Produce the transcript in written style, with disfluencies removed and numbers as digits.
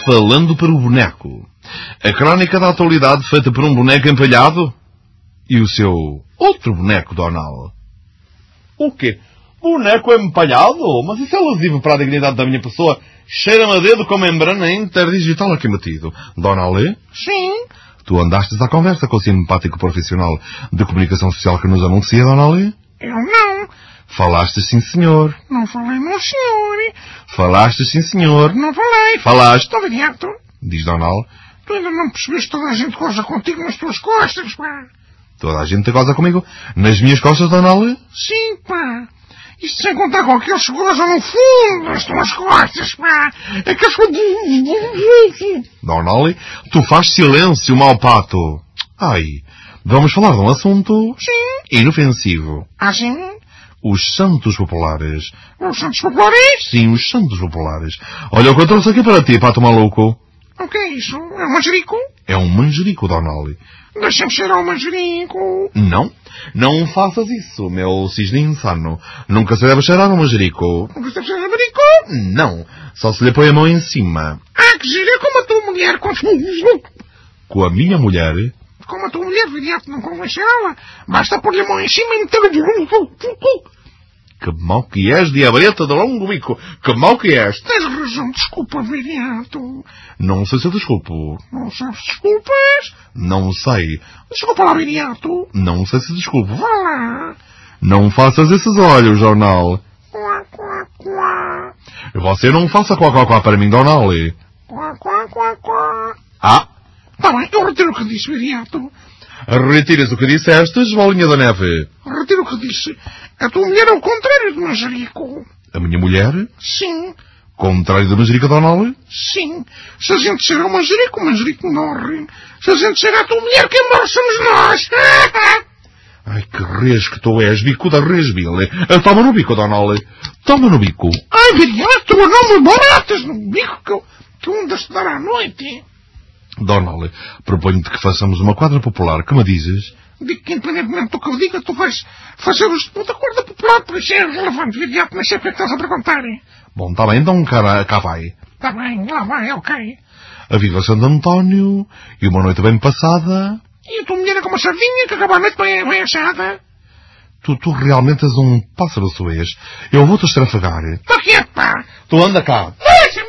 falando para o boneco. A crónica da atualidade feita por um boneco empalhado? E o seu outro boneco, Donald? O quê? Boneco empalhado? Mas isso é lesivo para a dignidade da minha pessoa. Cheira-me a dedo com membrana interdigital aqui metido. Donald? Sim. Tu andastes à conversa com o simpático profissional de comunicação social que nos anuncia, Donald? Eu não. Falaste sim, senhor. Não falei, não, senhor. Falaste sim, senhor. Não falei. Falaste. Estou viriato. Diz Donald. Tu ainda não percebeste, toda a gente goza contigo nas tuas costas, pá. Toda a gente goza comigo nas minhas costas, Donald? Sim, pá. Isto sem contar com aqueles que gozam no fundo das tuas costas, pá. Aqueles que... Donald, tu faz silêncio, mau pato. Ai, vamos falar de um assunto... Sim. Inofensivo. Ah, sim? Os santos populares. Os santos populares? Sim, os santos populares. Olha o que eu trouxe aqui para ti, pato maluco. O que é isso? É um manjerico? É um manjerico, Donald. Deixa-me cheirar o manjerico. Não. Não faças isso, meu cisne insano. Nunca se deve cheirar um manjerico. Nunca se deve cheirar o manjerico? Não. Só se lhe põe a mão em cima. Ah, que gira, é como a tua mulher. Com a minha mulher? Como a tua mulher, viriato, não convém cheirá-la. Basta pôr-lhe a mão em cima e meter-lhe... Que mau que és, diabreta de longo bico. Que mau que és. Tens razão, desculpa, viriato. Não sei se eu desculpo. Não sabes desculpas? Não sei. Desculpa lá, viriato. Não sei se desculpo. Vá lá. Não faças esses olhos, Donald. Quá, quá, quá. Você não faça quá para mim, Donald. Quá, quá, quá, quá. Ah. Tá bem, eu retiro o que disse, viriato. Retiras o que disseste, bolinha da neve. Retiro o que disse. A tua mulher é o contrário do manjerico. A minha mulher? Sim. Contrário do manjerico, Donald? Sim. Se a gente cheira o manjerico morre. Se a gente cheira a tua mulher, quem morre somos nós. Ai, que res que tu és, bico da resbile. Toma no bico, Donald. Toma no bico. Ai, viriato, não me baratas no bico que eu ando a estudar à noite. Donald, proponho-te que façamos uma quadra popular. Que me dizes? Digo que, independentemente do que eu diga, tu vais fazer os da quadra popular, por isso é relevante, viriato, não sei o que estás a perguntar. Bom, está bem, então cá vai. Está bem, lá vai, ok. A Viva Santo António e uma noite bem passada. E a tua mulher é como a sardinha que acaba a noite bem assada. Tu realmente és um pássaro suez. Eu vou-te estrafagar. Está quieto, pá. Tu anda cá. Deixa-me.